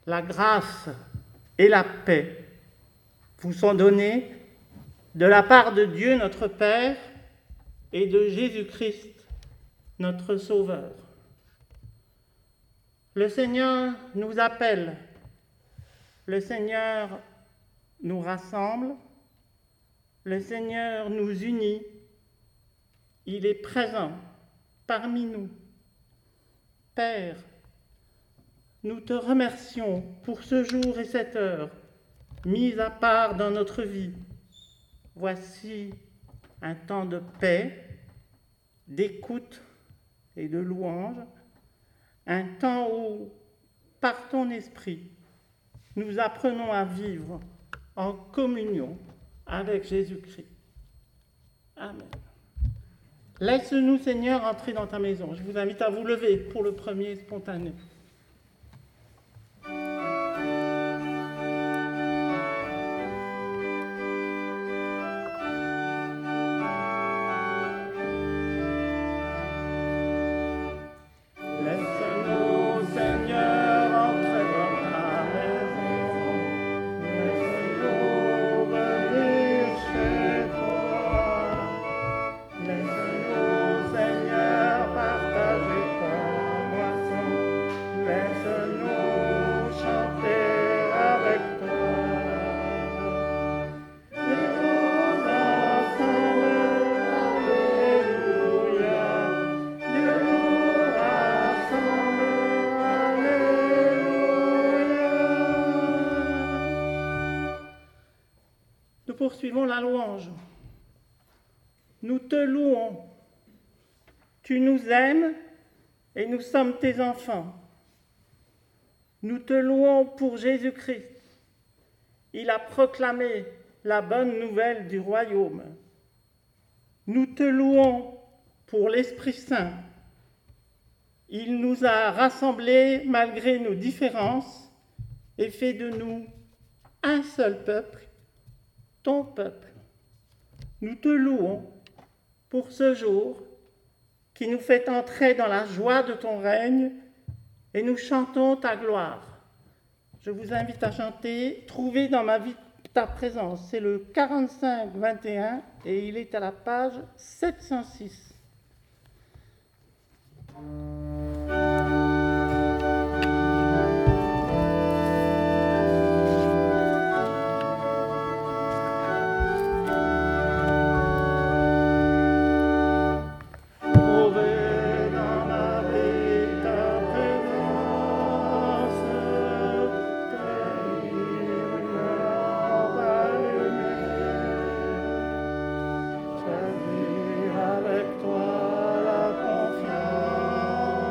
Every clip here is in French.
la grâce et la paix vous sont données de la part de Dieu notre Père et de Jésus-Christ notre Sauveur. Le Seigneur nous appelle, le Seigneur nous rassemble, le Seigneur nous unit, il est présent parmi nous. Père, nous te remercions pour ce jour et cette heure mis à part dans notre vie. Voici un temps de paix, d'écoute et de louange, un temps où, par ton esprit, nous apprenons à vivre en communion avec Jésus-Christ. Amen. Laisse-nous, Seigneur, entrer dans ta maison. Je vous invite à vous lever pour le premier spontané. Poursuivons la louange. Nous te louons. Tu nous aimes et nous sommes tes enfants. Nous te louons pour Jésus-Christ. Il a proclamé la bonne nouvelle du royaume. Nous te louons pour l'Esprit Saint. Il nous a rassemblés malgré nos différences et fait de nous un seul peuple, ton peuple. Nous te louons pour ce jour qui nous fait entrer dans la joie de ton règne et nous chantons ta gloire. Je vous invite à chanter « Trouver dans ma vie ta présence ». C'est le 45-21 et il est à la page 706. Avec toi la confiance.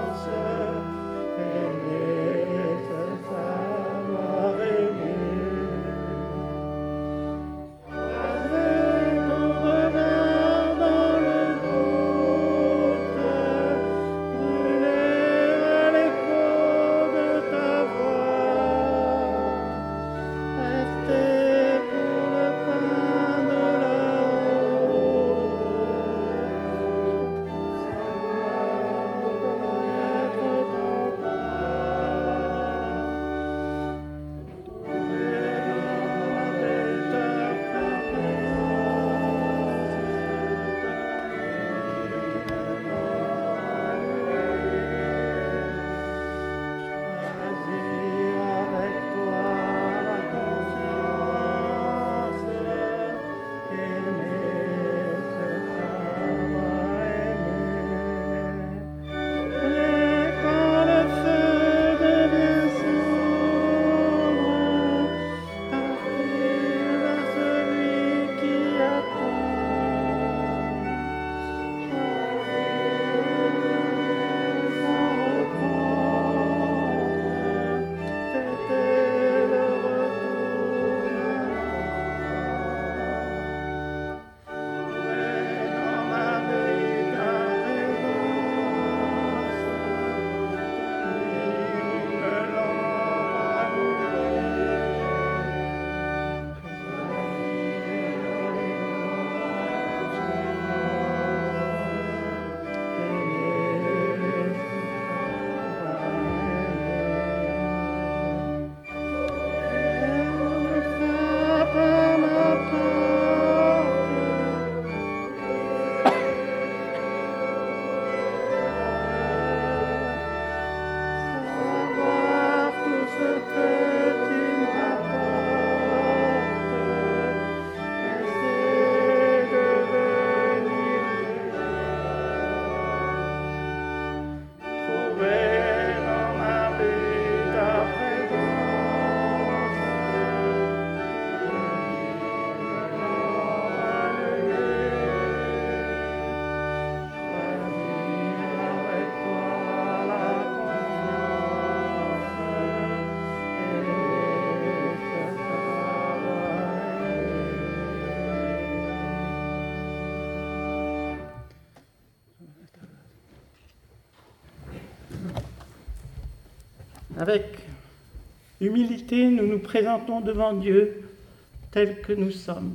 Avec humilité, nous nous présentons devant Dieu tels que nous sommes.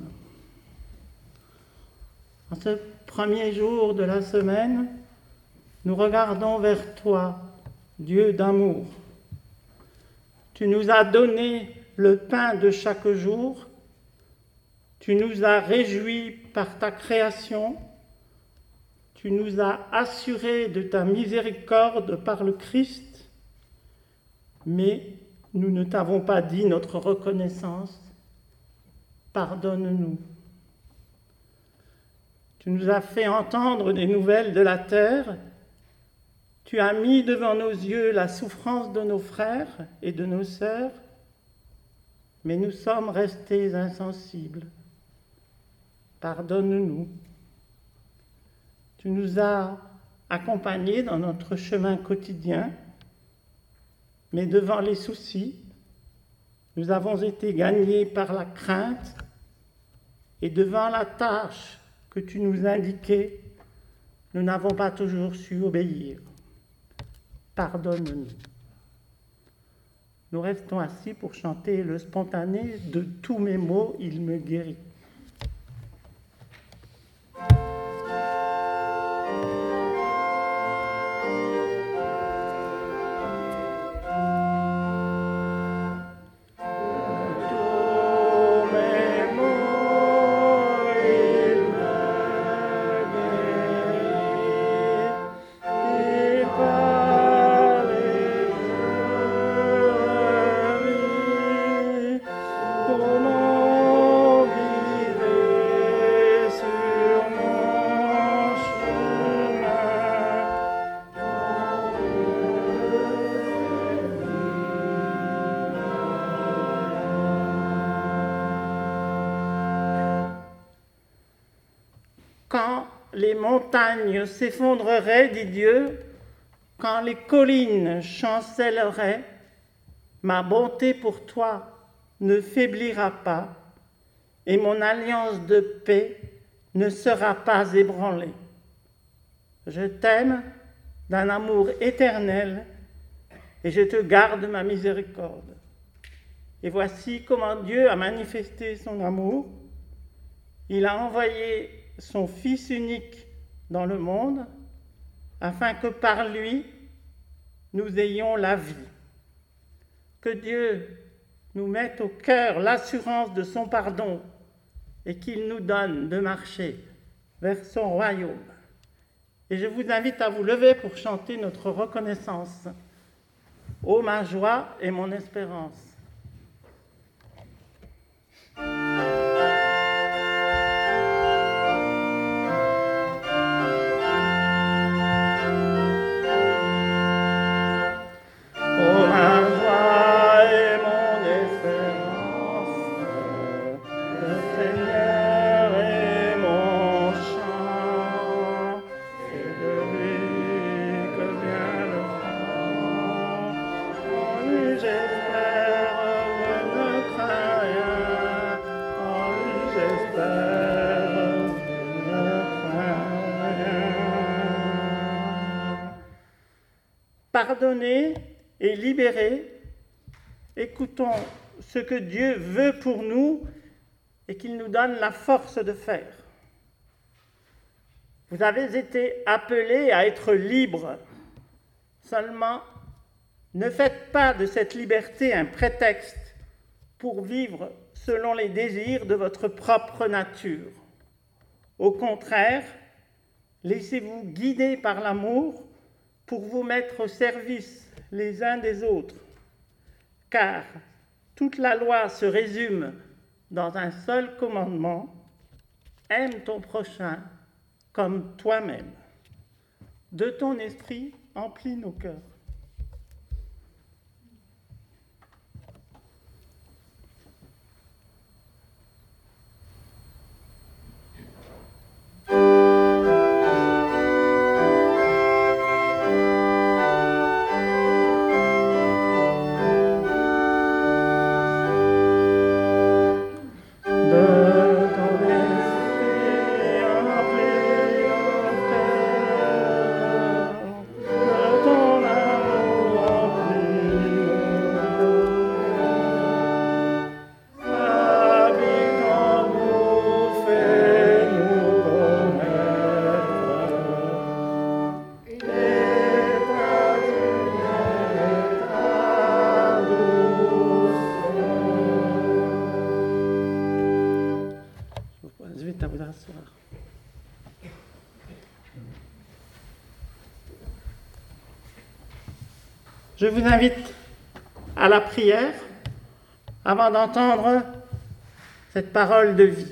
En ce premier jour de la semaine, nous regardons vers toi, Dieu d'amour. Tu nous as donné le pain de chaque jour, tu nous as réjouis par ta création, tu nous as assurés de ta miséricorde par le Christ, mais nous ne t'avons pas dit notre reconnaissance. Pardonne-nous. Tu nous as fait entendre des nouvelles de la terre. Tu as mis devant nos yeux la souffrance de nos frères et de nos sœurs, mais nous sommes restés insensibles. Pardonne-nous. Tu nous as accompagnés dans notre chemin quotidien, mais devant les soucis, nous avons été gagnés par la crainte et devant la tâche que tu nous indiquais, nous n'avons pas toujours su obéir. Pardonne-nous. Nous restons assis pour chanter le spontané de tous mes maux, il me guérit. Quand les montagnes s'effondreraient, dit Dieu, quand les collines chancelleraient, ma bonté pour toi ne faiblira pas et mon alliance de paix ne sera pas ébranlée. Je t'aime d'un amour éternel et je te garde ma miséricorde. Et voici comment Dieu a manifesté son amour. Il a envoyé son Fils unique dans le monde, afin que par lui, nous ayons la vie. Que Dieu nous mette au cœur l'assurance de son pardon et qu'il nous donne de marcher vers son royaume. Et je vous invite à vous lever pour chanter notre reconnaissance. Ô ma joie et mon espérance. Pardonnés et libérés, écoutons ce que Dieu veut pour nous et qu'il nous donne la force de faire. Vous avez été appelés à être libres. Seulement, ne faites pas de cette liberté un prétexte pour vivre selon les désirs de votre propre nature. Au contraire, laissez-vous guider par l'amour pour vous mettre au service les uns des autres, car toute la loi se résume dans un seul commandement: aime ton prochain comme toi-même. De ton esprit, emplis nos cœurs. De ton Je vous invite à la prière avant d'entendre cette parole de vie.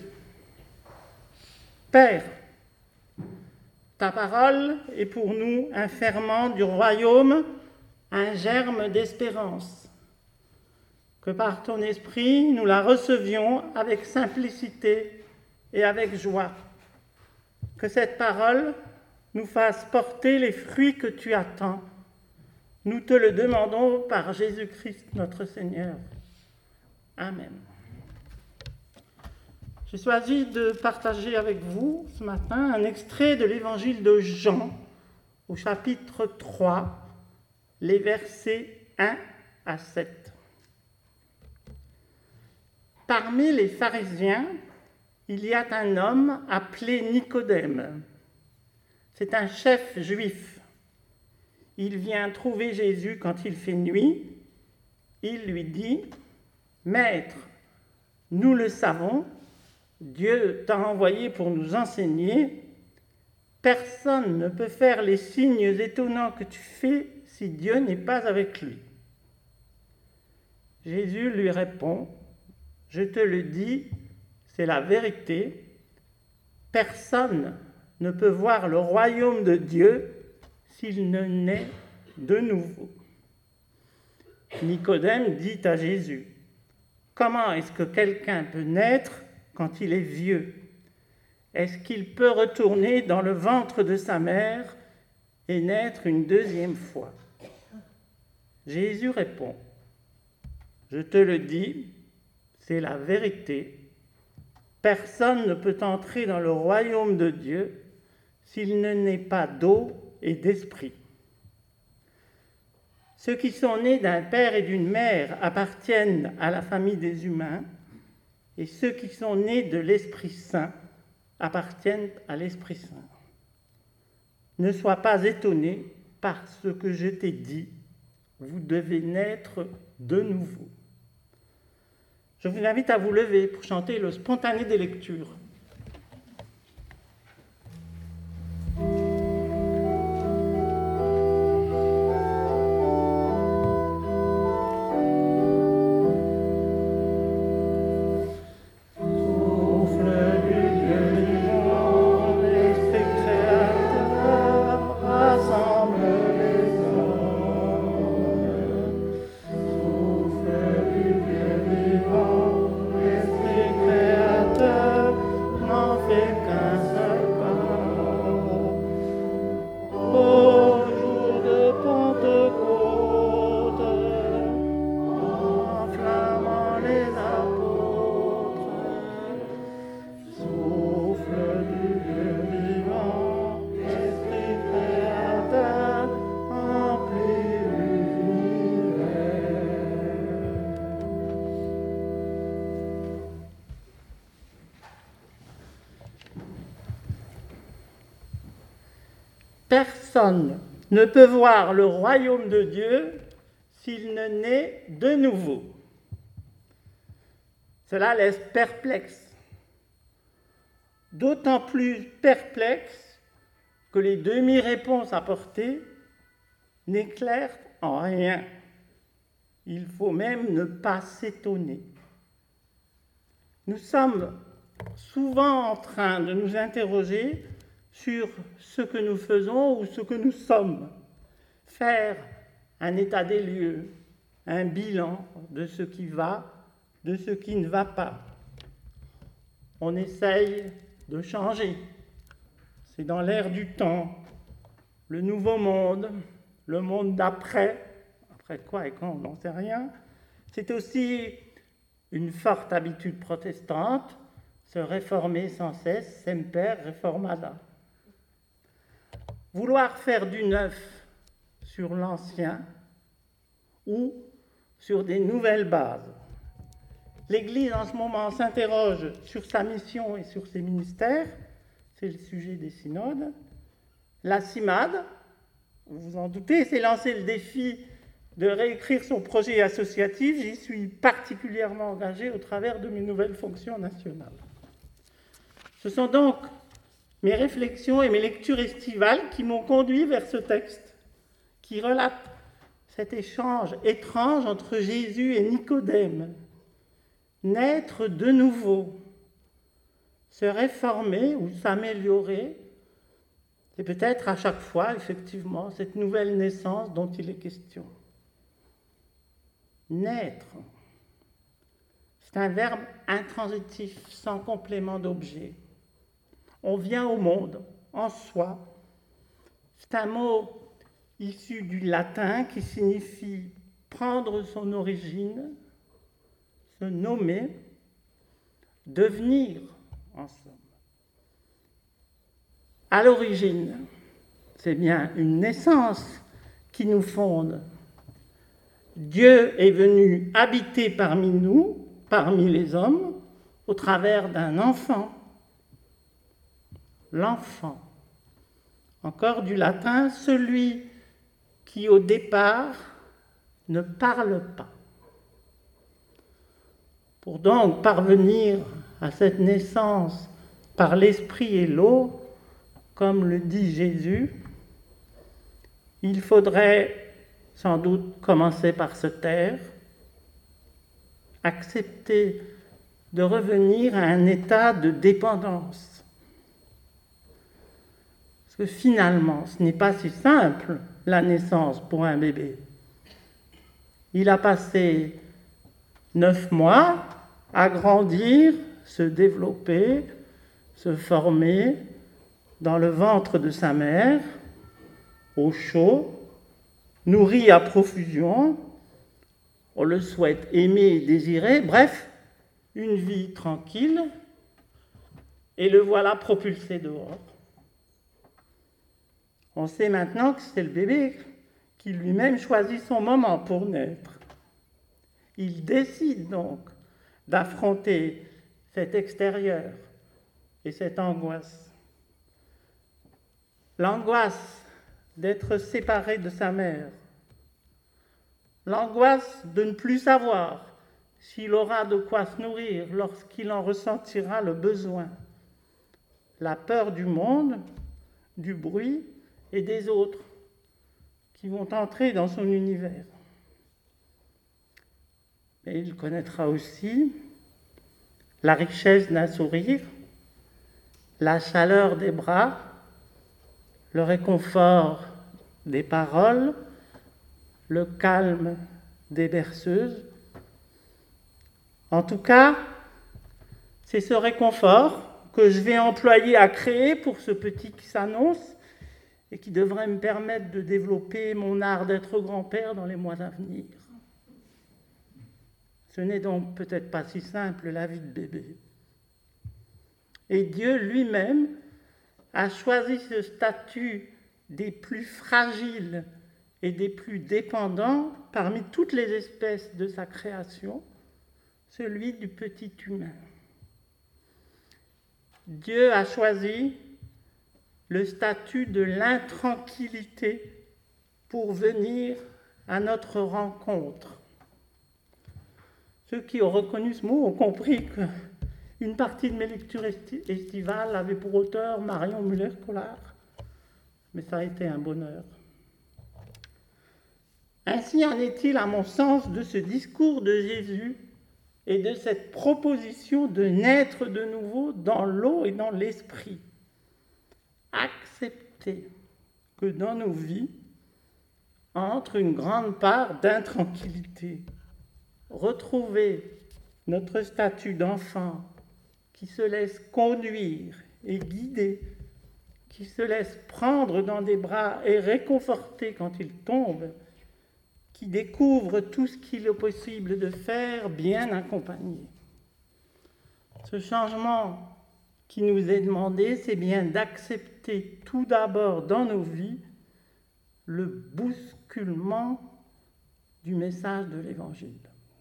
Père, ta parole est pour nous un ferment du royaume, un germe d'espérance. Que par ton esprit, nous la recevions avec simplicité et avec joie. Que cette parole nous fasse porter les fruits que tu attends. Nous te le demandons par Jésus-Christ notre Seigneur. Amen. J'ai choisi de partager avec vous ce matin un extrait de l'évangile de Jean, au chapitre 3, les versets 1 à 7. Parmi les pharisiens, il y a un homme appelé Nicodème. C'est un chef juif. Il vient trouver Jésus quand il fait nuit. Il lui dit « Maître, nous le savons, Dieu t'a envoyé pour nous enseigner. Personne ne peut faire les signes étonnants que tu fais si Dieu n'est pas avec lui. » Jésus lui répond « Je te le dis, c'est la vérité. Personne ne peut voir le royaume de Dieu s'il ne naît de nouveau. » Nicodème dit à Jésus « Comment est-ce que quelqu'un peut naître quand il est vieux? Est-ce qu'il peut retourner dans le ventre de sa mère et naître une deuxième fois ?» Jésus répond « Je te le dis, c'est la vérité. Personne ne peut entrer dans le royaume de Dieu s'il ne naît pas d'eau et d'esprit. Ceux qui sont nés d'un père et d'une mère appartiennent à la famille des humains, et ceux qui sont nés de l'Esprit Saint appartiennent à l'Esprit Saint. Ne sois pas étonné par ce que je t'ai dit, vous devez naître de nouveau. » Je vous invite à vous lever pour chanter le spontané des lectures. Personne ne peut voir le royaume de Dieu s'il ne naît de nouveau. Cela laisse perplexe. D'autant plus perplexe que les demi-réponses apportées n'éclairent en rien. Il faut même ne pas s'étonner. Nous sommes souvent en train de nous interroger sur ce que nous faisons ou ce que nous sommes, faire un état des lieux, un bilan de ce qui va, de ce qui ne va pas. On essaye de changer. C'est dans l'air du temps, le nouveau monde, le monde d'après. Après quoi et quand, on n'en sait rien. C'est aussi une forte habitude protestante, se réformer sans cesse, semper reformanda. Vouloir faire du neuf sur l'ancien ou sur des nouvelles bases. L'Église en ce moment s'interroge sur sa mission et sur ses ministères, c'est le sujet des synodes. La CIMAD, vous vous en doutez, s'est lancé le défi de réécrire son projet associatif. J'y suis particulièrement engagé au travers de mes nouvelles fonctions nationales. Ce sont donc mes réflexions et mes lectures estivales qui m'ont conduit vers ce texte qui relate cet échange étrange entre Jésus et Nicodème. Naître de nouveau, se réformer ou s'améliorer, c'est peut-être à chaque fois, effectivement, cette nouvelle naissance dont il est question. Naître, c'est un verbe intransitif, sans complément d'objet. On vient au monde, en soi. C'est un mot issu du latin qui signifie prendre son origine, se nommer, devenir, en somme. À l'origine, c'est bien une naissance qui nous fonde. Dieu est venu habiter parmi nous, parmi les hommes, au travers d'un enfant. L'enfant. Encore du latin, celui qui au départ ne parle pas. Pour donc parvenir à cette naissance par l'esprit et l'eau, comme le dit Jésus, il faudrait sans doute commencer par se taire, accepter de revenir à un état de dépendance. Parce que finalement, ce n'est pas si simple, la naissance pour un bébé. Il a passé 9 mois à grandir, se développer, se former dans le ventre de sa mère, au chaud, nourri à profusion, on le souhaite aimer et désirer, bref, une vie tranquille, et le voilà propulsé dehors. On sait maintenant que c'est le bébé qui lui-même choisit son moment pour naître. Il décide donc d'affronter cet extérieur et cette angoisse. L'angoisse d'être séparé de sa mère, l'angoisse de ne plus savoir s'il aura de quoi se nourrir lorsqu'il en ressentira le besoin, la peur du monde, du bruit et des autres qui vont entrer dans son univers. Mais il connaîtra aussi la richesse d'un sourire, la chaleur des bras, le réconfort des paroles, le calme des berceuses. En tout cas, c'est ce réconfort que je vais employer à créer pour ce petit qui s'annonce et qui devrait me permettre de développer mon art d'être grand-père dans les mois à venir. Ce n'est donc peut-être pas si simple la vie de bébé. Et Dieu lui-même a choisi ce statut des plus fragiles et des plus dépendants parmi toutes les espèces de sa création, celui du petit humain. Dieu a choisi le statut de l'intranquillité pour venir à notre rencontre. Ceux qui ont reconnu ce mot ont compris qu'une partie de mes lectures estivales avait pour auteur Marion Müller-Collard, mais ça a été un bonheur. Ainsi en est-il, à mon sens, de ce discours de Jésus et de cette proposition de naître de nouveau dans l'eau et dans l'esprit. Accepter que dans nos vies entre une grande part d'intranquillité. Retrouver notre statut d'enfant qui se laisse conduire et guider, qui se laisse prendre dans des bras et réconforter quand il tombe, qui découvre tout ce qu'il est possible de faire bien accompagné. Ce changement qui nous est demandé, c'est bien d'accepter tout d'abord dans nos vies le bousculement du message de l'Évangile.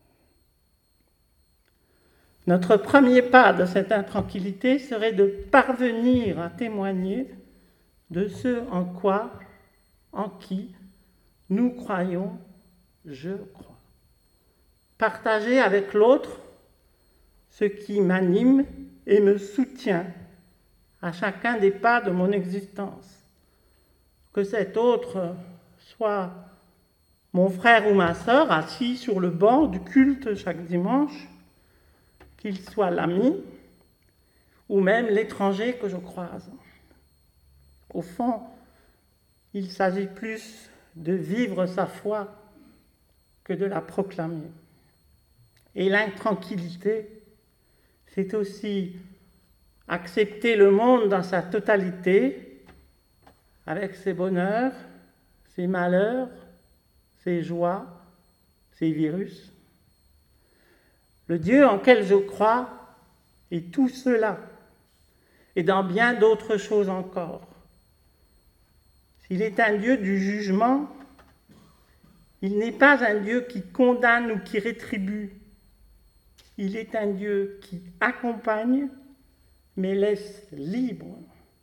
Notre premier pas de cette intranquillité serait de parvenir à témoigner de ce en qui nous croyons, je crois. Partager avec l'autre ce qui m'anime et me soutient à chacun des pas de mon existence. Que cet autre soit mon frère ou ma sœur assis sur le banc du culte chaque dimanche, qu'il soit l'ami ou même l'étranger que je croise. Au fond, il s'agit plus de vivre sa foi que de la proclamer. Et l'intranquillité, c'est aussi accepter le monde dans sa totalité, avec ses bonheurs, ses malheurs, ses joies, ses virus. Le Dieu en quel je crois est tout cela, et dans bien d'autres choses encore. S'il est un Dieu du jugement, il n'est pas un Dieu qui condamne ou qui rétribue. Il est un Dieu qui accompagne, mais laisse libre.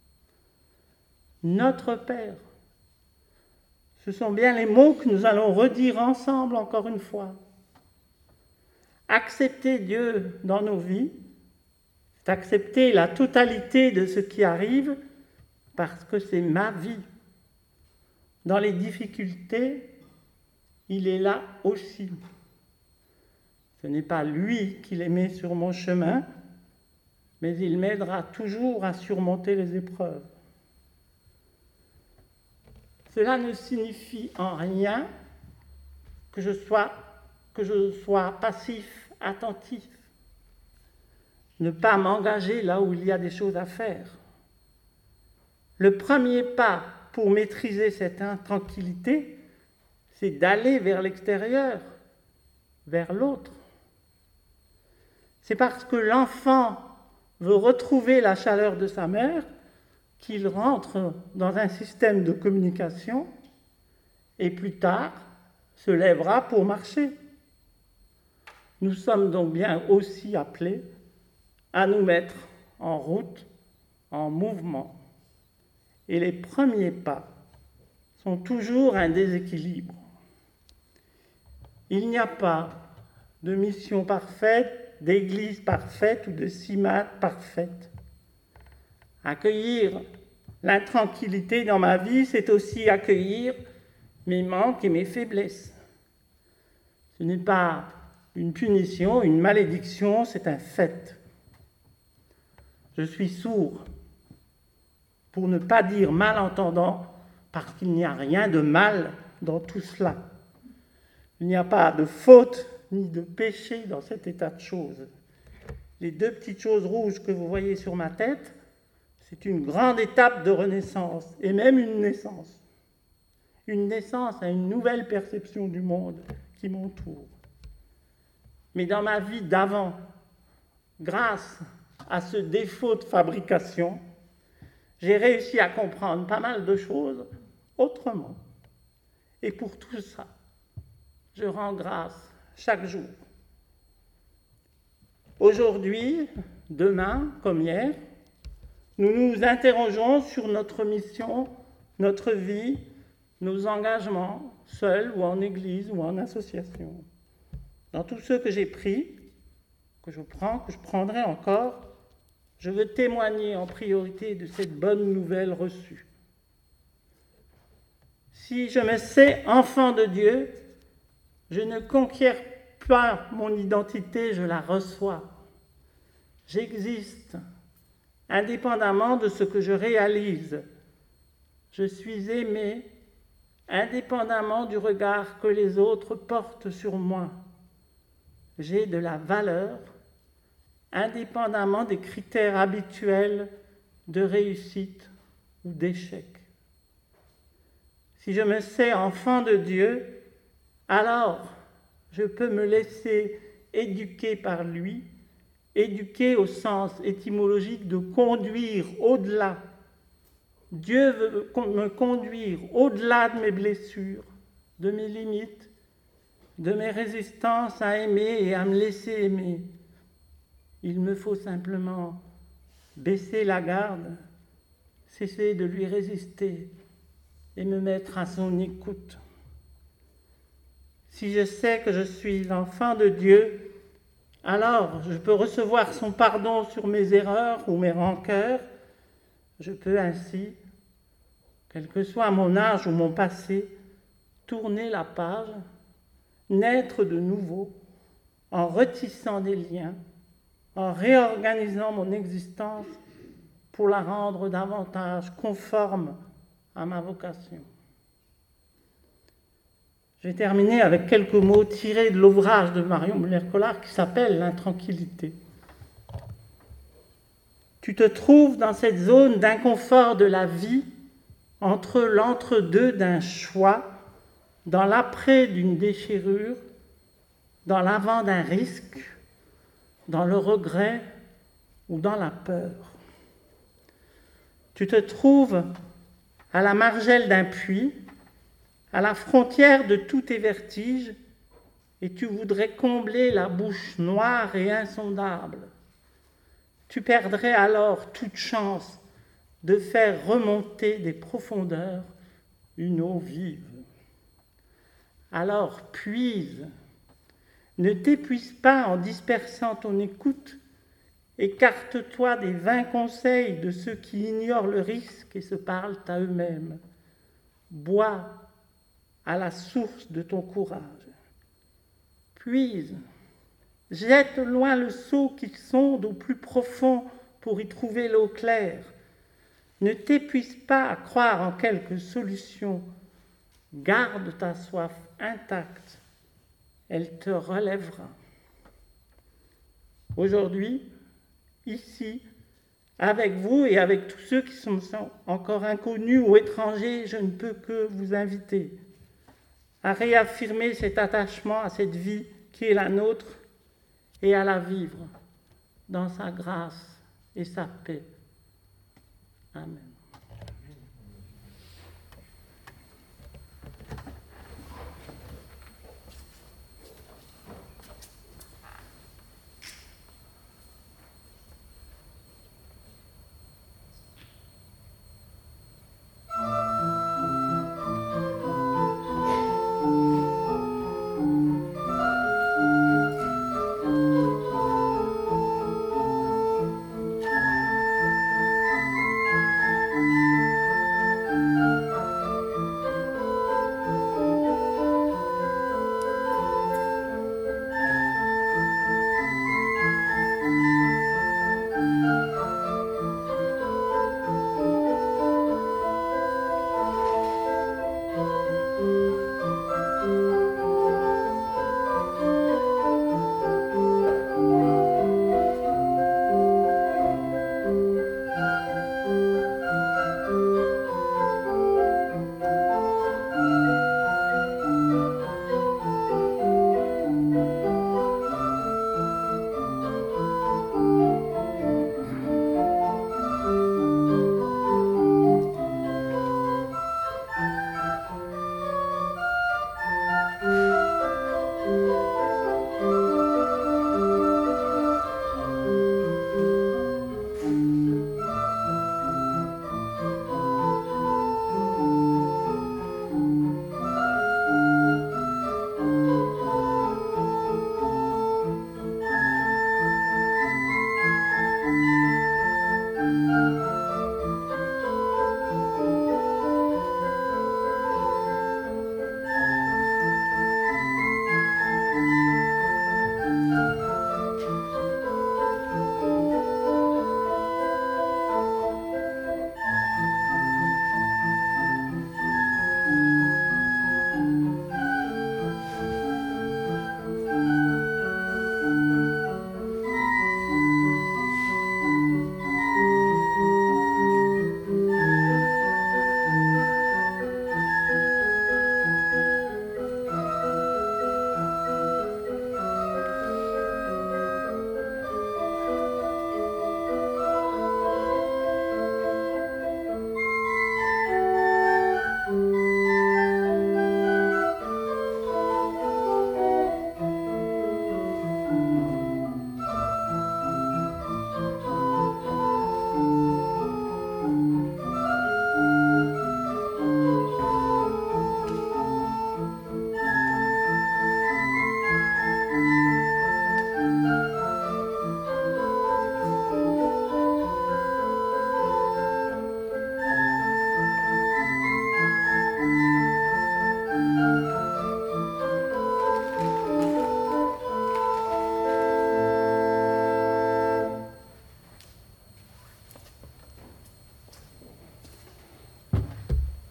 Notre Père. Ce sont bien les mots que nous allons redire ensemble encore une fois. Accepter Dieu dans nos vies, c'est accepter la totalité de ce qui arrive parce que c'est ma vie. Dans les difficultés, il est là aussi. Ce n'est pas lui qui les met sur mon chemin, mais il m'aidera toujours à surmonter les épreuves. Cela ne signifie en rien que je sois passif, attentif. Ne pas m'engager là où il y a des choses à faire. Le premier pas pour maîtriser cette intranquillité, c'est d'aller vers l'extérieur, vers l'autre. C'est parce que l'enfant veut retrouver la chaleur de sa mère qu'il rentre dans un système de communication et plus tard se lèvera pour marcher. Nous sommes donc bien aussi appelés à nous mettre en route, en mouvement. Et les premiers pas sont toujours un déséquilibre. Il n'y a pas de mission parfaite, d'église parfaite ou de cimade parfaite. Accueillir l'intranquillité dans ma vie, c'est aussi accueillir mes manques et mes faiblesses. Ce n'est pas une punition, une malédiction, c'est un fait. Je suis sourd, pour ne pas dire malentendant, parce qu'il n'y a rien de mal dans tout cela. Il n'y a pas de faute ni de péché dans cet état de choses. Les deux petites choses rouges que vous voyez sur ma tête, c'est une grande étape de renaissance, et même une naissance. Une naissance à une nouvelle perception du monde qui m'entoure. Mais dans ma vie d'avant, grâce à ce défaut de fabrication, j'ai réussi à comprendre pas mal de choses autrement. Et pour tout ça, je rends grâce chaque jour. Aujourd'hui, demain, comme hier, nous nous interrogeons sur notre mission, notre vie, nos engagements, seuls ou en église ou en association. Dans tous ceux que j'ai pris, que je prends, que je prendrai encore, je veux témoigner en priorité de cette bonne nouvelle reçue. Si je me sais enfant de Dieu, je ne conquiers pas mon identité, je la reçois. J'existe, indépendamment de ce que je réalise. Je suis aimé, indépendamment du regard que les autres portent sur moi. J'ai de la valeur, indépendamment des critères habituels de réussite ou d'échec. Si je me sais enfant de Dieu, alors je peux me laisser éduquer par lui, éduquer au sens étymologique de conduire au-delà. Dieu veut me conduire au-delà de mes blessures, de mes limites, de mes résistances à aimer et à me laisser aimer. Il me faut simplement baisser la garde, cesser de lui résister et me mettre à son écoute. Si je sais que je suis l'enfant de Dieu, alors je peux recevoir son pardon sur mes erreurs ou mes rancœurs. Je peux ainsi, quel que soit mon âge ou mon passé, tourner la page, naître de nouveau, en retissant des liens, en réorganisant mon existence pour la rendre davantage conforme à ma vocation. Je vais terminer avec quelques mots tirés de l'ouvrage de Marion Muller-Collard qui s'appelle « L'intranquillité ». Tu te trouves dans cette zone d'inconfort de la vie, entre l'entre-deux d'un choix, dans l'après d'une déchirure, dans l'avant d'un risque, dans le regret ou dans la peur. Tu te trouves à la margelle d'un puits, à la frontière de tous tes vertiges, et tu voudrais combler la bouche noire et insondable. Tu perdrais alors toute chance de faire remonter des profondeurs une eau vive. Alors puise, ne t'épuise pas en dispersant ton écoute, écarte-toi des vains conseils de ceux qui ignorent le risque et se parlent à eux-mêmes. Bois à la source de ton courage. Puise, jette loin le seau qui sonde au plus profond pour y trouver l'eau claire. Ne t'épuise pas à croire en quelque solution. Garde ta soif intacte. Elle te relèvera. Aujourd'hui, ici, avec vous et avec tous ceux qui sont encore inconnus ou étrangers, je ne peux que vous inviter à réaffirmer cet attachement à cette vie qui est la nôtre et à la vivre dans sa grâce et sa paix. Amen.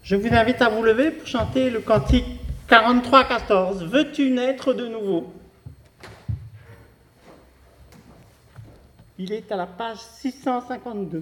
Je vous invite à vous lever pour chanter le cantique 43-14. Veux-tu naître de nouveau? Il est à la page 652.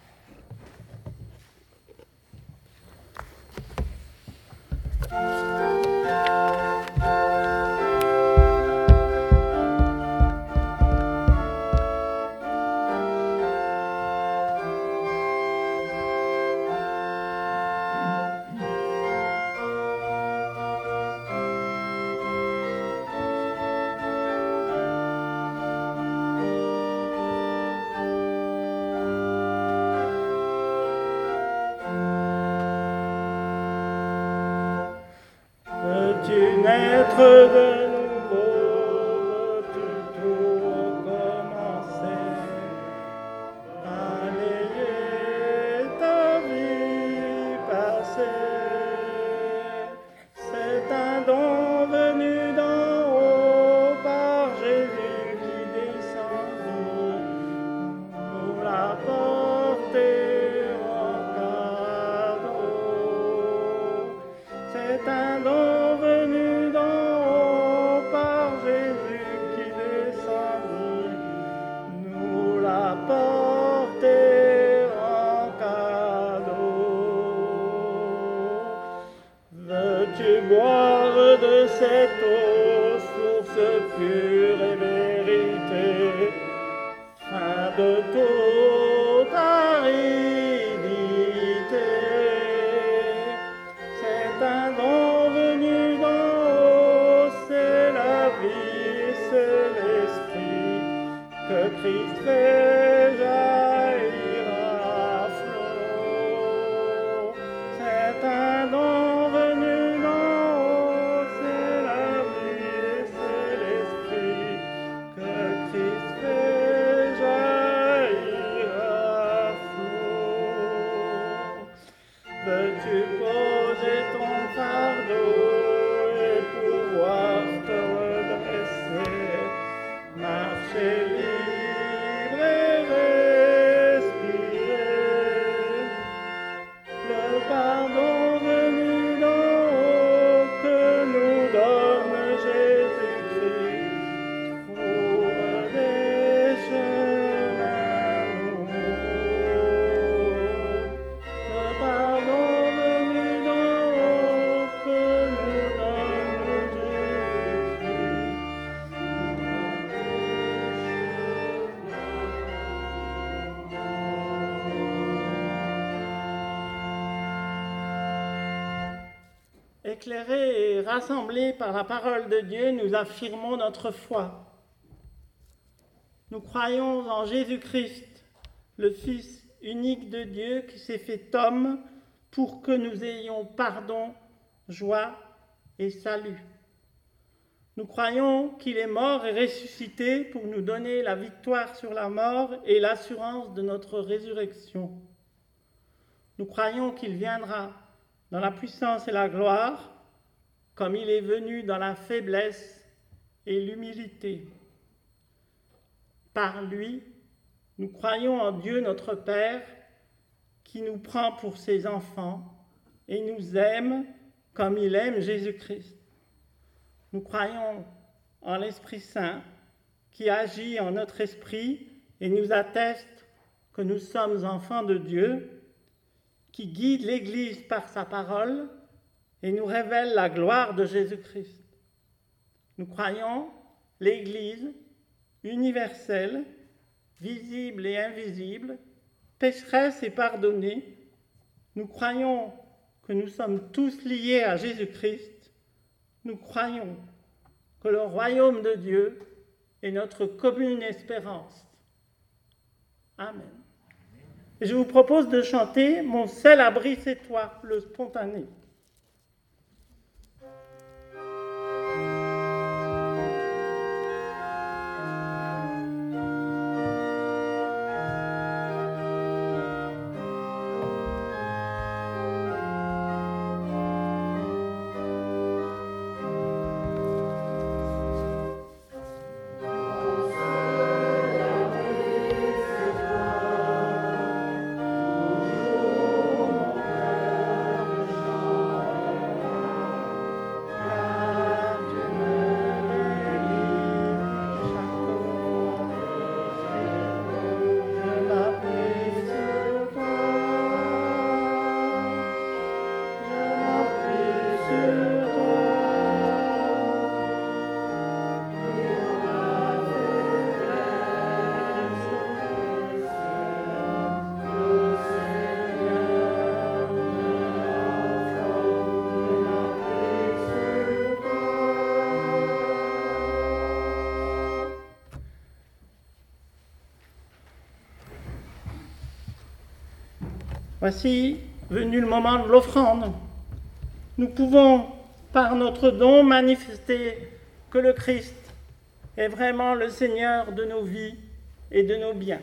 Veux-tu naître de nouveau? Veux-tu tout recommencer? Balayer ta vie passée. C'est un don venu d'en haut par Jésus qui descendit, nous l'a porté en cadeau. C'est un don venu d'en haut par Jésus qui descendit, nous l'a porté en cadeau. Veux-tu boire de cette eau, source pure et vérité, fin de toute aridité? C'est un don venu d'en haut, c'est la vie, c'est l'esprit que Christ fait jaillir à flot. C'est un don venu d'en haut, c'est la vie, c'est l'esprit que Christ fait jaillir à flot. Veux-tu poser ton fardeau et pouvoir te redresser, marcher libre et respirer? Le pardon venu d'en haut que nous donne Jésus-Christ trouve des chemins nouveaux. Le pardon venu d'en haut que nous donne Jésus-Christ trouve des chemins. Éclairés et rassemblés par la parole de Dieu, nous affirmons notre foi. Nous croyons en Jésus-Christ, le Fils unique de Dieu qui s'est fait homme pour que nous ayons pardon, joie et salut. Nous croyons qu'il est mort et ressuscité pour nous donner la victoire sur la mort et l'assurance de notre résurrection. Nous croyons qu'il viendra dans la puissance et la gloire, comme il est venu dans la faiblesse et l'humilité. Par lui, nous croyons en Dieu notre Père, qui nous prend pour ses enfants et nous aime comme il aime Jésus-Christ. Nous croyons en l'Esprit Saint, qui agit en notre esprit et nous atteste que nous sommes enfants de Dieu, qui guide l'Église par sa parole et nous révèle la gloire de Jésus-Christ. Nous croyons l'Église universelle, visible et invisible, pécheresse et pardonnée. Nous croyons que nous sommes tous liés à Jésus-Christ. Nous croyons que le royaume de Dieu est notre commune espérance. Amen. Et je vous propose de chanter « Mon seul abri, c'est toi », le spontané. Voici venu le moment de l'offrande. Nous pouvons, par notre don, manifester que le Christ est vraiment le Seigneur de nos vies et de nos biens.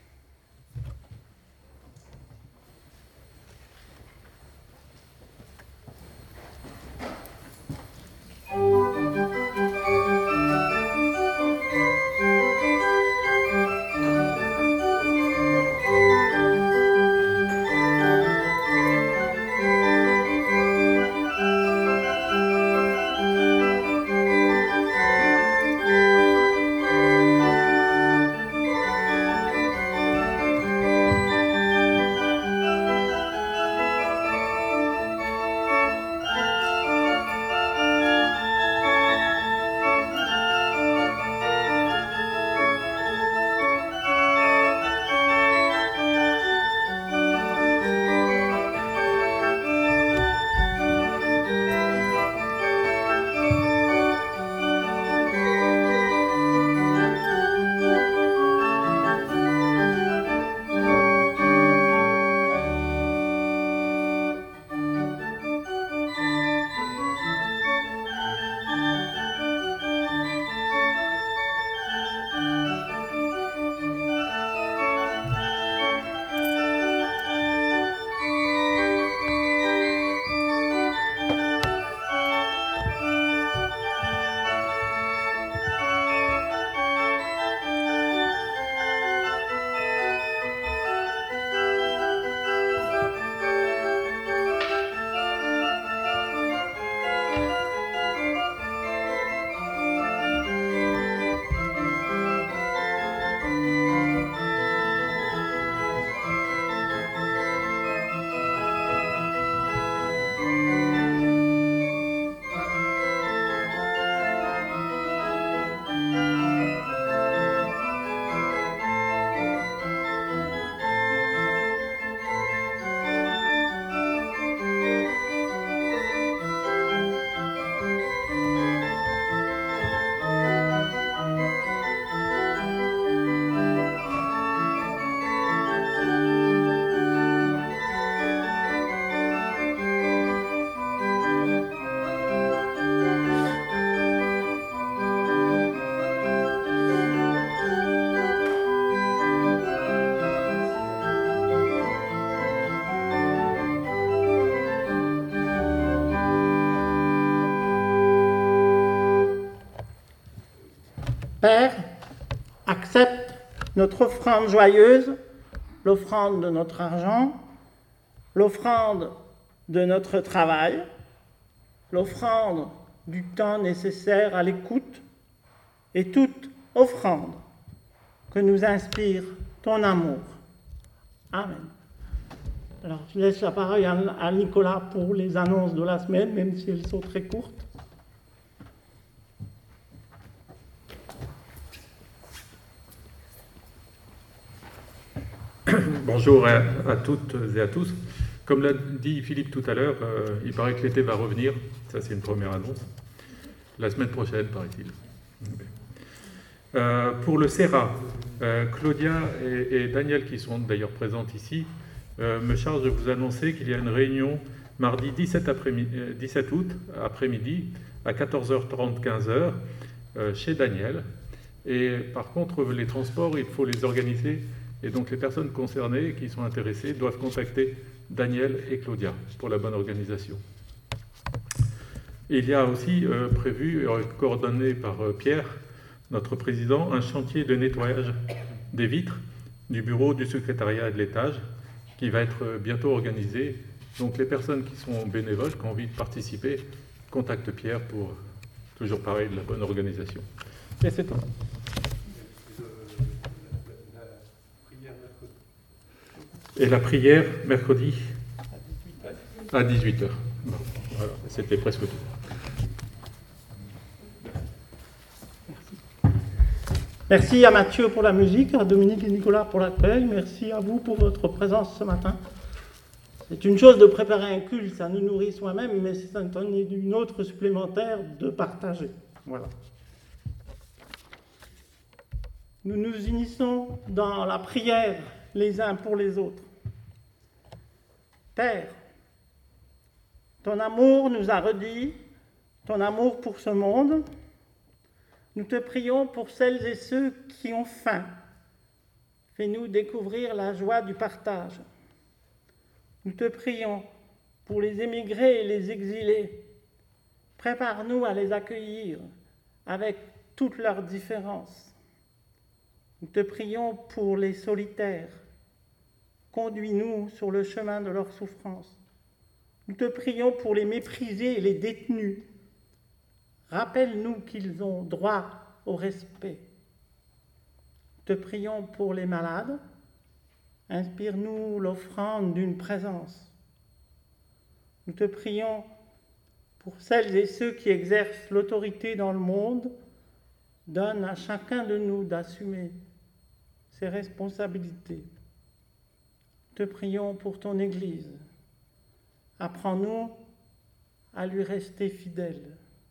Père, accepte notre offrande joyeuse, l'offrande de notre argent, l'offrande de notre travail, l'offrande du temps nécessaire à l'écoute et toute offrande que nous inspire ton amour. Amen. Alors, je laisse la parole à Nicolas pour les annonces de la semaine, même si elles sont très courtes. Bonjour à toutes et à tous. Comme l'a dit Philippe tout à l'heure, il paraît que l'été va revenir. Ça, c'est une première annonce. La semaine prochaine, paraît-il. Pour le CERA, Claudia et Daniel, qui sont d'ailleurs présentes ici, me chargent de vous annoncer qu'il y a une réunion mardi 17 août, après-midi, à 14h30, 15h, chez Daniel. Et par contre, les transports, il faut les organiser. Et donc les personnes concernées qui sont intéressées doivent contacter Daniel et Claudia pour la bonne organisation. Et il y a aussi prévu, coordonné par Pierre, notre président, un chantier de nettoyage des vitres du bureau du secrétariat et de l'étage qui va être bientôt organisé. Donc les personnes qui sont bénévoles, qui ont envie de participer, contactent Pierre pour, toujours pareil, de la bonne organisation. Et c'est tout. Et la prière, mercredi, à 18h. Bon, voilà, c'était presque tout. Merci à Mathieu pour la musique, à Dominique et Nicolas pour l'accueil. Merci à vous pour votre présence ce matin. C'est une chose de préparer un culte, ça nous nourrit soi-même, mais c'est une autre supplémentaire de partager. Voilà. Nous nous unissons dans la prière les uns pour les autres. Père, ton amour nous a redit, ton amour pour ce monde. Nous te prions pour celles et ceux qui ont faim. Fais-nous découvrir la joie du partage. Nous te prions pour les émigrés et les exilés. Prépare-nous à les accueillir avec toutes leurs différences. Nous te prions pour les solitaires. Conduis-nous sur le chemin de leur souffrance. Nous te prions pour les méprisés et les détenus. Rappelle-nous qu'ils ont droit au respect. Nous te prions pour les malades. Inspire-nous l'offrande d'une présence. Nous te prions pour celles et ceux qui exercent l'autorité dans le monde. Donne à chacun de nous d'assumer ses responsabilités. Te prions pour ton Église. Apprends-nous à lui rester fidèles.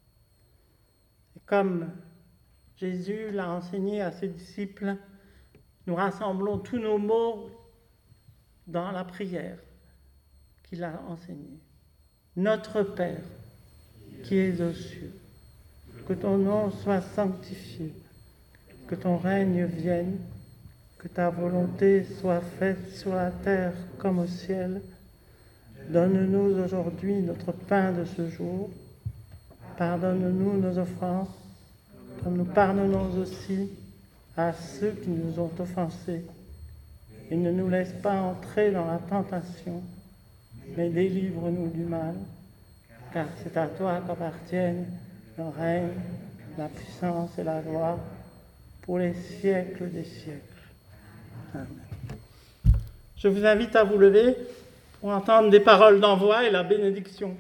Et comme Jésus l'a enseigné à ses disciples, nous rassemblons tous nos mots dans la prière qu'il a enseignée. Notre Père, qui es aux cieux, que ton nom soit sanctifié, que ton règne vienne, que ta volonté soit faite sur la terre comme au ciel. Donne-nous aujourd'hui notre pain de ce jour. Pardonne-nous nos offenses, comme nous pardonnons aussi à ceux qui nous ont offensés. Et ne nous laisse pas entrer dans la tentation, mais délivre-nous du mal, car c'est à toi qu'appartiennent le règne, la puissance et la gloire pour les siècles des siècles. Amen. Je vous invite à vous lever pour entendre des paroles d'envoi et la bénédiction.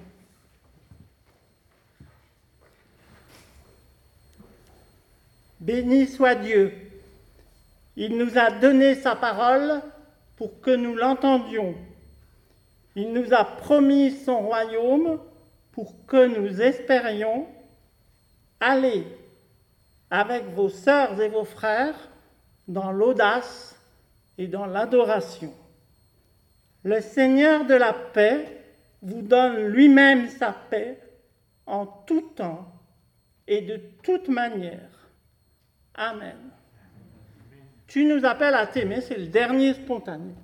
Béni soit Dieu. Il nous a donné sa parole pour que nous l'entendions. Il nous a promis son royaume pour que nous espérions. Allez avec vos sœurs et vos frères dans l'audace et dans l'adoration. Le Seigneur de la paix vous donne lui-même sa paix en tout temps et de toute manière. Amen. Tu nous appelles à t'aimer, c'est le dernier spontané.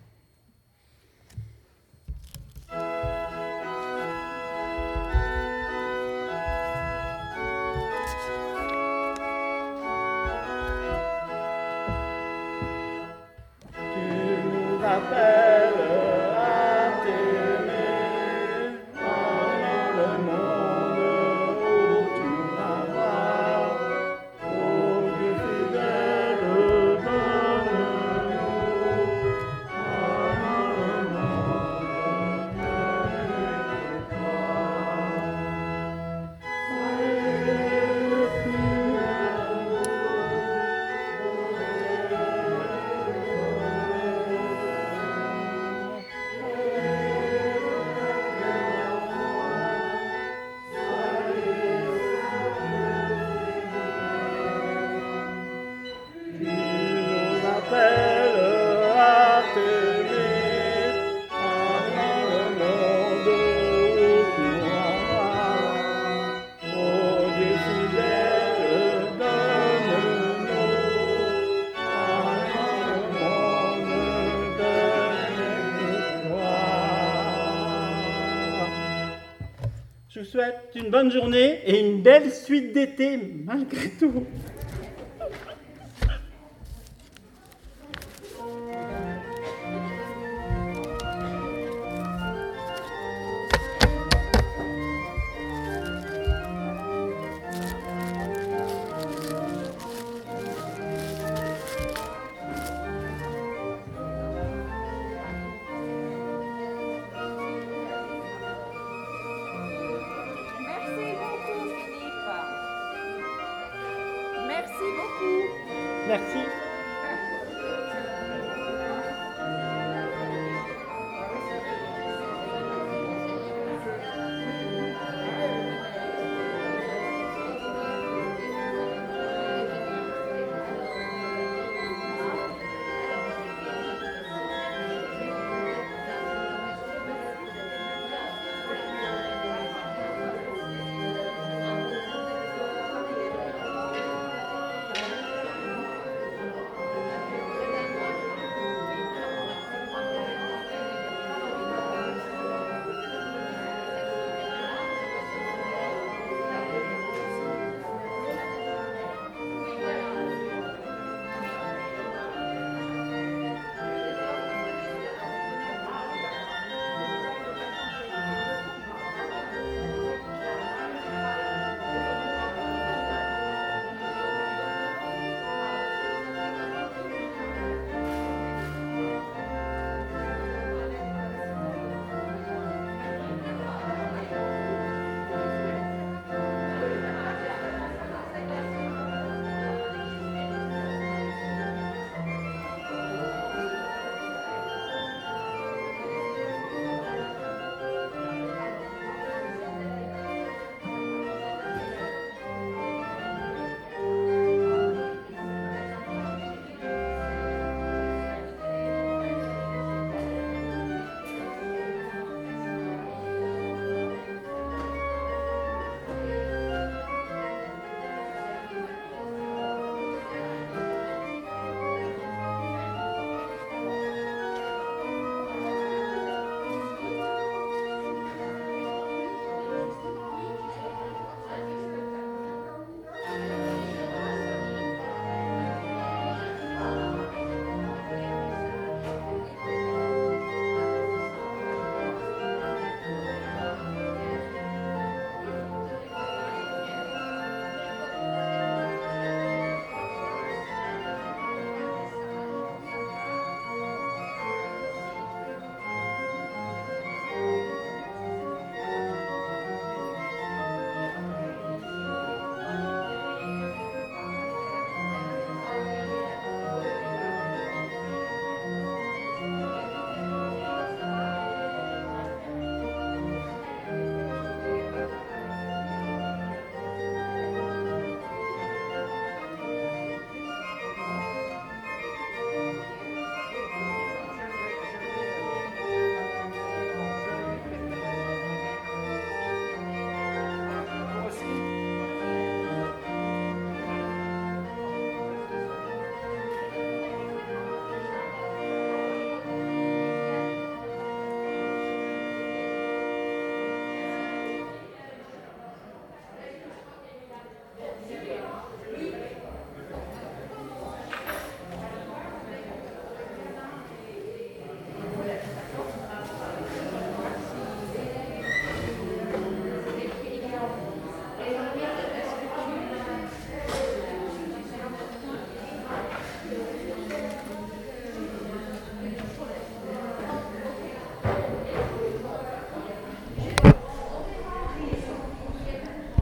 Appelle à t'aimer pendant le monde où tu m'as. Ô Dieu fidèle, donne-nous pendant le monde de Je vous souhaite une bonne journée et une belle suite d'été, malgré tout. Merci.